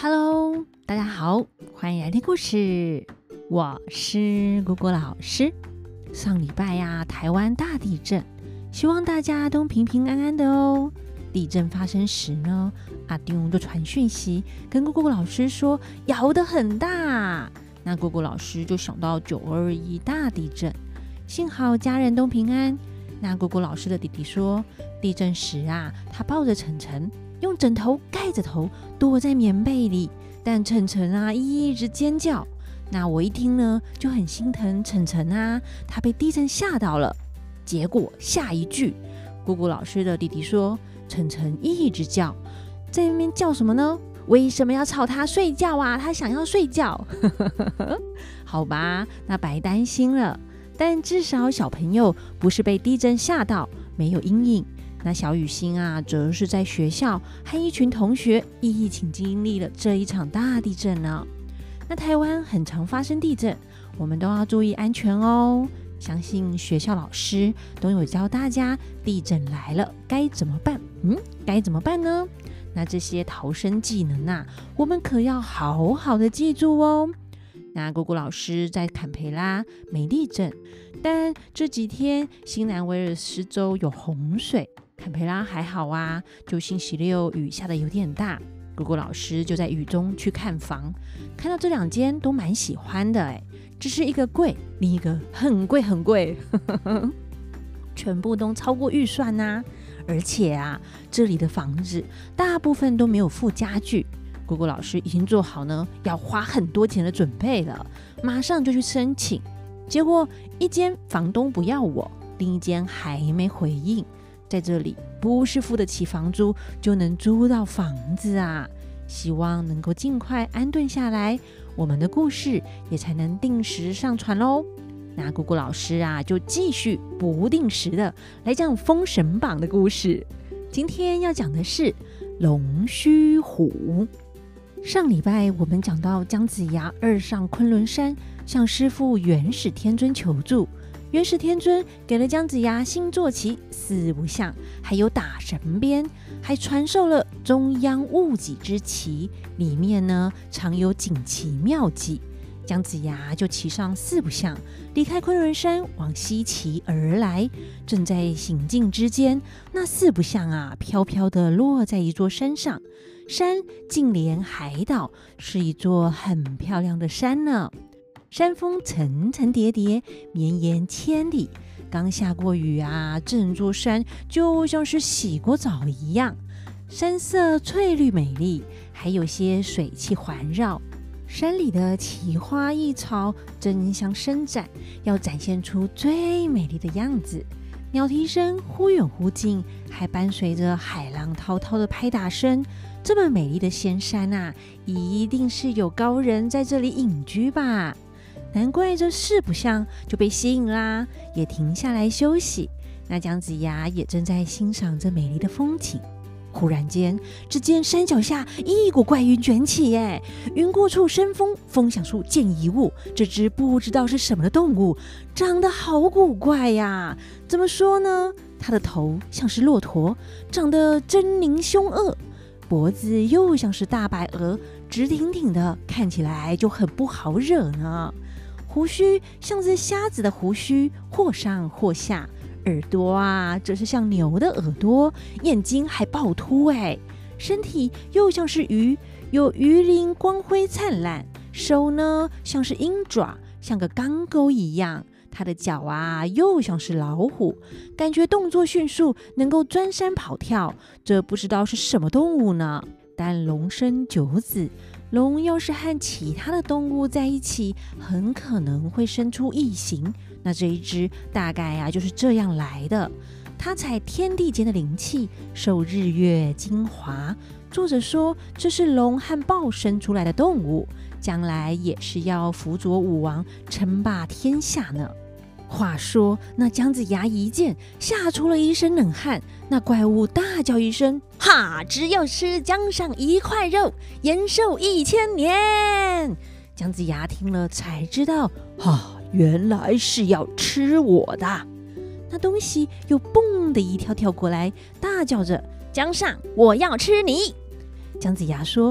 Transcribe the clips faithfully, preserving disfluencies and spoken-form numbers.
Hello， 大家好，欢迎来听故事。我是果果老师。上礼拜呀、啊，台湾大地震，希望大家都平平安安的哦。地震发生时呢，阿丢就传讯息跟果果老师说摇得很大。那果果老师就想到九二一大地震，幸好家人都平安。那果果老师的弟弟说，地震时啊，他抱着晨晨，用枕头盖着头，躲在棉被里，但晨晨啊一直尖叫。那我一听呢，就很心疼晨晨啊，他被地震吓到了。结果下一句，果果老师的弟弟说，晨晨一直叫，在那边叫什么呢？为什么要吵他睡觉啊？他想要睡觉。好吧，那白担心了。但至少小朋友不是被地震吓到，没有阴影。那小雨欣啊，则是在学校和一群同学一起经历了这一场大地震呢。那台湾很常发生地震，我们都要注意安全哦。相信学校老师都有教大家，地震来了该怎么办？嗯，该怎么办呢？那这些逃生技能啊，我们可要好好的记住哦。那果果老师在坎培拉没地震，但这几天新南威尔士州有洪水，坎培拉还好啊，就星期六雨下的有点大，果果老师就在雨中去看房，看到这两间都蛮喜欢的哎，只是一个贵，另一个很贵很贵，全部都超过预算啊，而且啊，这里的房子大部分都没有附家具。果果老师已经做好呢要花很多钱的准备了，马上就去申请。结果一间房东不要我，另一间还没回应。在这里不是付得起房租就能租到房子啊！希望能够尽快安顿下来，我们的故事也才能定时上传咯。那果果老师啊，就继续不定时的来讲封神榜的故事。今天要讲的是龙须虎。上礼拜我们讲到姜子牙二上昆仑山，向师父元始天尊求助。元始天尊给了姜子牙星座旗、四不像，还有打神鞭，还传授了中央戊己之旗，里面呢藏有锦旗妙计。姜子牙就骑上四不像，离开昆仑山，往西岐而来。正在行进之间，那四不像啊，飘飘的落在一座山上。山近连海岛，是一座很漂亮的山呢。山峰层层叠叠，绵延千里。刚下过雨啊，整座山就像是洗过澡一样，山色翠绿美丽，还有些水汽环绕。山里的奇花异草争相伸展，要展现出最美丽的样子。鸟啼声忽远忽近，还伴随着海浪滔滔的拍打声。这么美丽的仙山啊，一定是有高人在这里隐居吧？难怪这四不像就被吸引啦，也停下来休息。那姜子牙也正在欣赏这美丽的风景。忽然间，只见山脚下一股怪云卷起耶，云过处生风，风响处见一物。这只不知道是什么的动物，长得好古怪呀！怎么说呢？它的头像是骆驼，长得狰狞凶恶，脖子又像是大白鹅，直挺挺的，看起来就很不好惹呢。胡须像是瞎子的胡须，或上或下。耳朵啊，这是像牛的耳朵，眼睛还暴突哎。身体又像是鱼，有鱼鳞光辉灿烂。手呢，像是鹰爪，像个钢钩一样。它的脚啊，又像是老虎，感觉动作迅速，能够钻山跑跳。这不知道是什么动物呢？但龙生九子，龙要是和其他的动物在一起，很可能会生出异形。那这一只大概啊就是这样来的。它采天地间的灵气，受日月精华。作者说，这是龙和豹生出来的动物，将来也是要辅佐武王，称霸天下呢。话说，那姜子牙一见，吓出了一身冷汗。那怪物大叫一声：“哈！只要吃姜上一块肉，延寿一千年。”姜子牙听了才知道，哈，原来是要吃我的。那东西又蹦的一跳跳过来，大叫着：“姜尚，我要吃你！”姜子牙说：“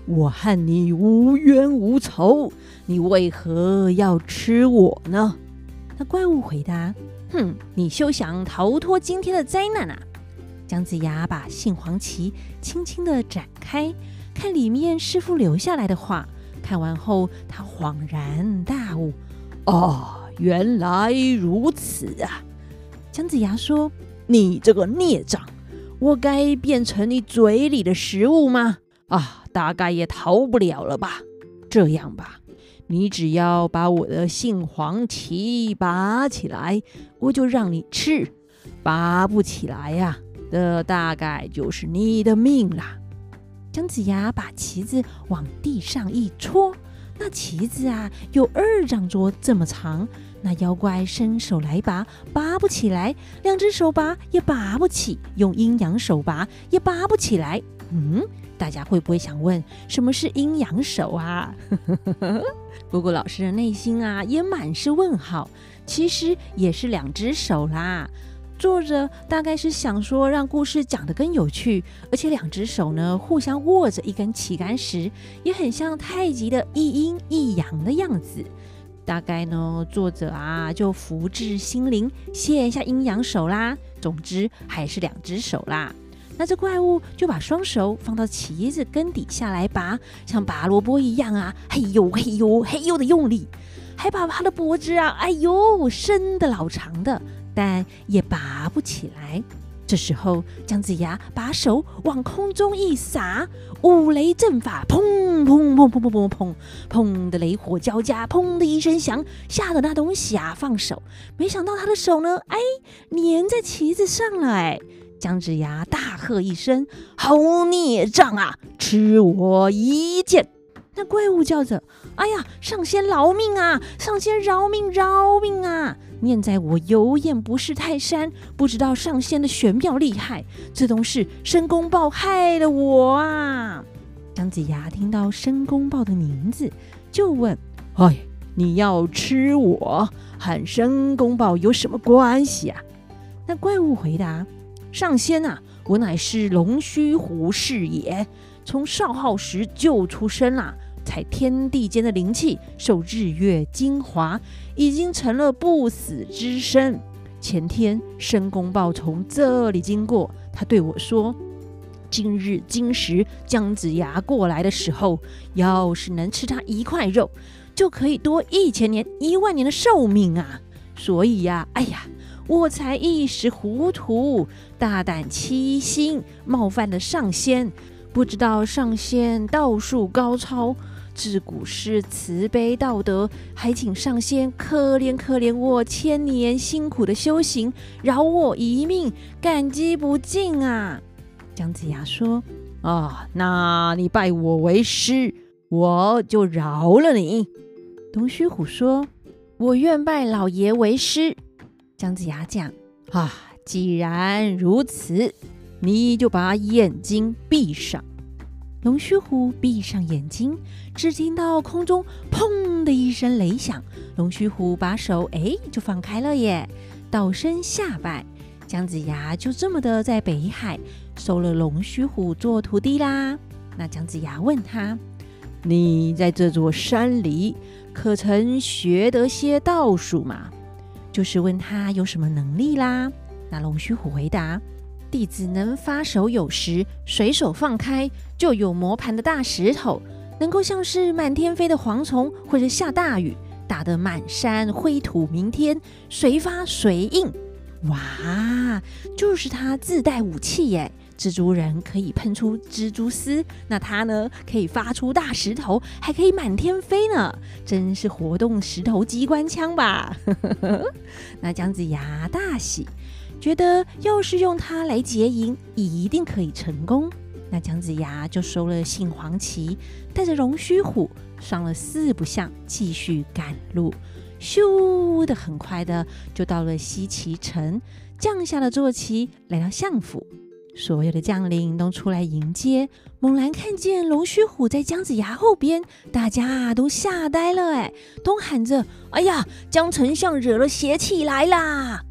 我和你无冤无仇，你为何要吃我呢？” 那怪物回答：“哼，你休想逃脱今天的灾难啊！”姜子牙把杏黄旗轻轻地展开，看里面师傅留下来的话。看完后，他恍然大悟：“ 哦，原来如此啊！” 姜子牙说：“ 你这个孽障，我该变成你嘴里的食物吗？啊，大概也逃不了了吧。这样吧，你只要把我的杏黄旗拔起来，我就让你吃；拔不起来呀、啊，这大概就是你的命啦。” 姜子牙把旗子往地上一戳，那旗子啊有二丈多这么长。那妖怪伸手来拔，拔不起来；两只手拔也拔不起，用阴阳手拔也拔不起来。嗯，大家会不会想问，什么是阴阳手啊？不过老师的内心啊也满是问号，其实也是两只手啦。作者大概是想说让故事讲得更有趣，而且两只手呢互相握着一根旗杆时，也很像太极的一阴一阳的样子。大概呢，作者啊就福至心灵，写一下阴阳手啦。总之还是两只手啦。那这怪物就把双手放到旗子根底下来拔，像拔萝卜一样啊，嘿呦嘿呦嘿呦的用力，还把他的脖子啊，哎呦伸的老长的，但也拔不起来。这时候姜子牙把手往空中一撒，五雷阵法，砰砰砰砰砰砰砰砰的雷火交加，砰的一声响，吓得那东西啊放手，没想到他的手呢，哎，粘在旗子上了。哎，姜子牙大喝一声：“好孽障啊，吃我一剑！”那怪物叫着：“哎呀，上仙饶命啊！上仙饶命饶命啊！念在我有眼不识泰山，不知道上仙的玄妙厉害，这都是申公豹害了我啊！”姜子牙听到申公豹的名字，就问：“ 哎，你要吃我，和申公豹有什么关系啊？” 那怪物回答：“上仙啊，我乃是龙须虎士也，从少昊时就出生啦。采天地间的灵气，受日月精华，已经成了不死之身。前天申公豹从这里经过，他对我说：今日今时姜子牙过来的时候，要是能吃他一块肉，就可以多一千年一万年的寿命啊！所以呀、啊，哎呀，我才一时糊涂，大胆欺心，冒犯了上仙。不知道上仙道术高超，自古是慈悲道德，还请上仙可怜可怜我千年辛苦的修行，饶我一命，感激不尽啊！姜子牙说： 啊，那你拜我为师，我就饶了你。 龙须虎说：我愿拜老爷为师。姜子牙讲： 啊，既然如此，你就把眼睛闭上。 龙须虎闭上眼睛，只听到空中砰的一声雷响，龙须虎把手哎就放开了耶，倒身下拜。姜子牙就这么的在北海收了龙须虎做徒弟啦。那姜子牙问他： 你在这座山里可曾学得些道术吗？ 就是问他有什么能力啦。那龙须虎回答：弟子能发手有时，随手放开就有磨盘的大石头，能够像是满天飞的蝗虫，或者下大雨打得满山灰土弥天，随发随应。哇，就是他自带武器耶！蜘蛛人可以喷出蜘蛛丝，那他呢可以发出大石头，还可以满天飞呢，真是活动石头机关枪吧？那姜子牙大喜，觉得要是用它来结营，一定可以成功。那姜子牙就收了杏黄旗，带着龙须虎上了四不像，继续赶路。咻的，很快的就到了西岐城，降下了坐骑，来到相府。所有的将领都出来迎接，猛然看见龙须虎在姜子牙后边，大家都吓呆了，哎，都喊着：哎呀，姜丞相惹了邪气来啦！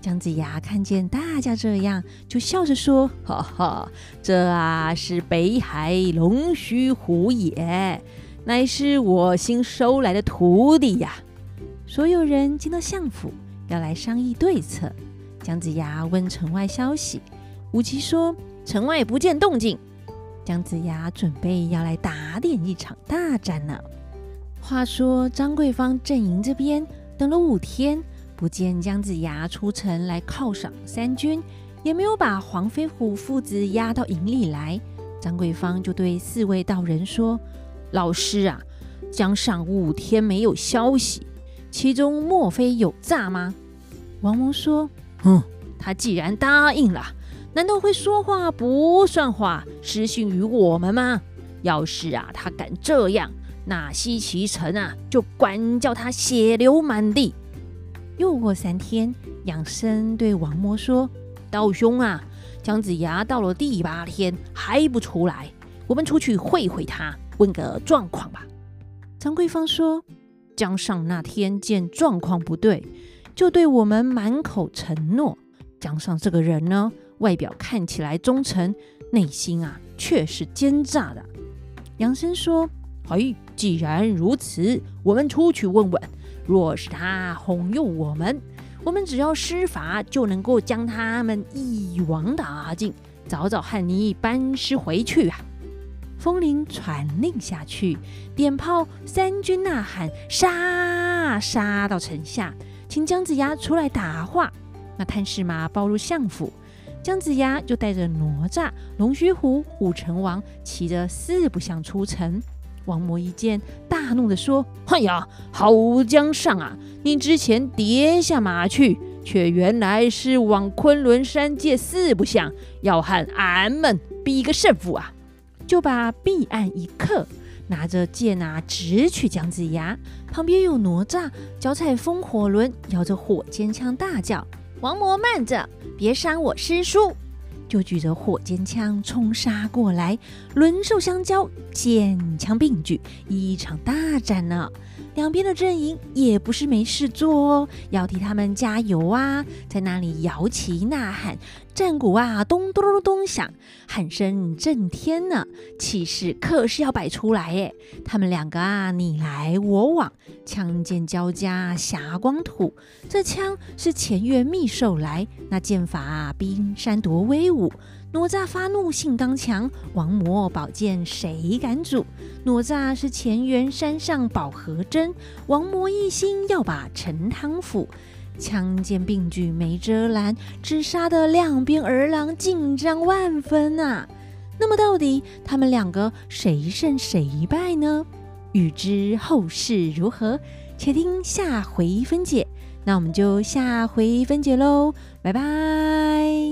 姜子牙看见大家这样，就笑着说：“ 哈哈，这啊是北海龙须虎也，乃是我新收来的徒弟呀。” 所有人进到相府，要来商议对策。姜子牙问城外消息，吴奇说：“ 城外不见动静。” 姜子牙准备要来打点一场大战呢。话说张桂芳阵营这边等了五天，不见姜子牙出城来犒赏三军，也没有把黄飞虎父子押到营里来。张桂芳就对四位道人说：“ 老师啊，姜尚五天没有消息，其中莫非有诈吗？” 王蒙说：“ 哼，他既然答应了，难道会说话不算话，失信于我们吗？要是啊他敢这样，那西岐城啊就管教他血流满地。” 又过三天，杨生对王魔说：“ 道兄啊，姜子牙到了第八天还不出来，我们出去会会他，问个状况吧。” 张桂芳说：“姜尚那天见状况不对，就对我们满口承诺。姜尚这个人呢，外表看起来忠诚，内心啊却是奸诈的。” 杨生说：“哎，既然如此，我们出去问问。若是他哄诱我们，我们只要施法就能够将他们一网打尽，早早和你班师回去啊！” 风铃传令下去，点炮，三军呐喊，杀杀到城下，请姜子牙出来答话。那探视马报入相府，姜子牙就带着哪吒、龙须虎、武成王，骑着四不像出城。王魔一见，大怒地说：“ 哎呀，好姜尚啊！你之前跌下马去，却原来是往昆仑山借四不像，要和俺们比个胜负啊！” 就把臂案一刻，拿着剑啊直取姜子牙。旁边有哪吒，脚踩风火轮，摇着火尖枪，大叫：“ 王魔慢着，别伤我师叔！” 就举着火尖枪冲杀过来，轮兽相交，剑枪并举，一场大战呢。两边的阵营也不是没事做哦，要替他们加油啊！在那里摇旗呐喊，战鼓啊咚咚咚咚响，喊声震天呢，气势可是要摆出来耶！他们两个啊，你来我往，枪剑交加，霞光吐。这枪是前元秘授来，那剑法啊，冰山夺威武。哪吒发怒性刚强，王魔宝剑谁敢阻？哪吒是前元山上宝和针，王魔一心要把陈汤phủ。枪剑并举没遮拦，只杀得两边儿郎紧张万分啊！那么到底他们两个谁胜谁败呢？欲知后事如何，且听下回分解。那我们就下回分解喽，拜拜。